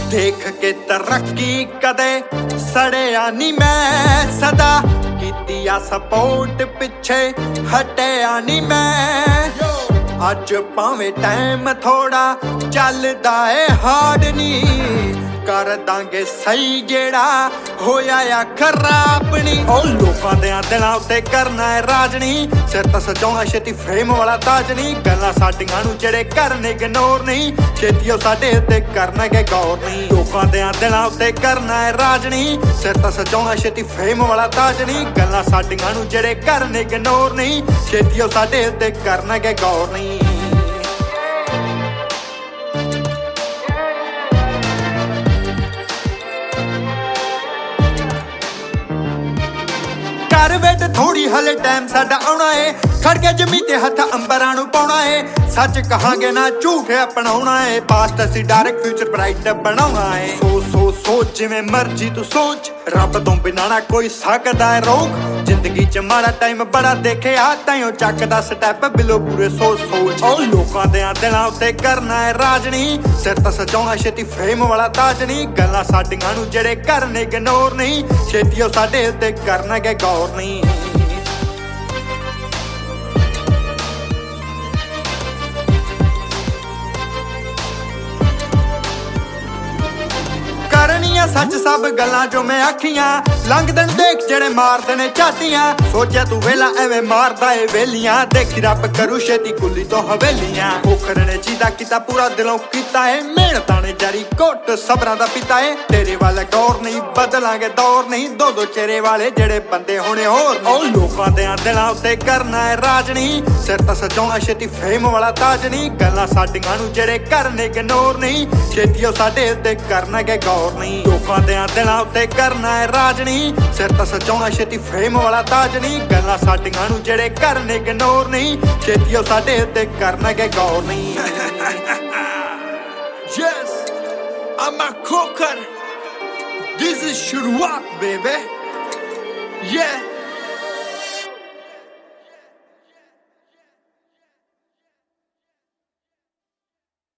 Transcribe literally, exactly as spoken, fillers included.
देख के तरक्की कदे सड़िया नी मैं सदा कीतिया सपोर्ट पिछे हटिया नी मैं अज भावें टाइम थोड़ा चलदा है हार्ड नी कर दांगे सही जेड़ा होया या खराब नी ओ लोकां देयां दिलां उत्ते करना है राजनी सिर तां सजाउणा छेती फेम वाला ताज नी गल्लां साडियां नूं जेड़े करन इग्नोर नहीं छेती ओ साडे उत्ते करना गै गौर नहीं लोकां देयां दिलां उत्ते करना है राजनी सिर तां सजाउणा छेती फेम वाला ताज नी गल्लां साडियां नूं जेड़े करन इग्नोर नहीं छेती ओ साडे उत्ते करना गै गौर नहीं कर वेट थोड़ी हले टाइम साडा आउणा है खड़ के जमी ते हथ अंबरां नूं पाउणा है सच कहांगे ना झूठ अपनाउणा है पास्ट असी डायरेक्ट फ्यूचर ब्राइट बनाउणा है सोच सोच सोच जिवें मर्जी तू सोच रब तो बिना ना कोई सकदा है रोक जिंदगी च माड़ा टाइम बड़ा देखिया ताइयों चकदा स्टैप बिलो पूरे सोच सोच ओ लोकां देयां दिलां उत्ते करना है राजनी सिर तां सजाउणा छेती फेम वाला ताज नी गल्लां साडियां नूं जेड़े करन इग्नोर नहीं छेती ओ साडे उत्ते करना गै गौर नहीं करनिया सच सब गल्लां जो मैं आखियां लंघदे देख जेड़े मारदे ने झातियां सोचा तू वेला एवें मारदा ए वेलियां देखी रब करू छेती कुली तो हवेलियां ओखर ने जीदा कीता पूरा दिलों कीता है मेहनतां ने जारी कोट सबरां दा पिता है तेरे वाले गौर नहीं बदलांगे दौर नहीं दो दो चेहरे वाले जेड़े बंदे होने होर ओ लोकां देयां दिलां उत्ते करना है राजनी सिर तां सजाउणा छेती फेम वाला ताज नहीं गल्लां साडियां नूं जेड़े करन इग्नोर नहीं छेती ओ साडे उत्ते करना गै गौर नहीं लोकां देयां दिलां उत्ते करना है राजनी सिर तां सजाउणा छेती फेम वाला ताज नहीं गल्लां साडियां नूं जेड़े करन इग्नोर नहीं छेती ओ साडे उत्ते करना गै गौर नहीं Yes, I'm a cocker. This is शुरुआत baby. Yeah.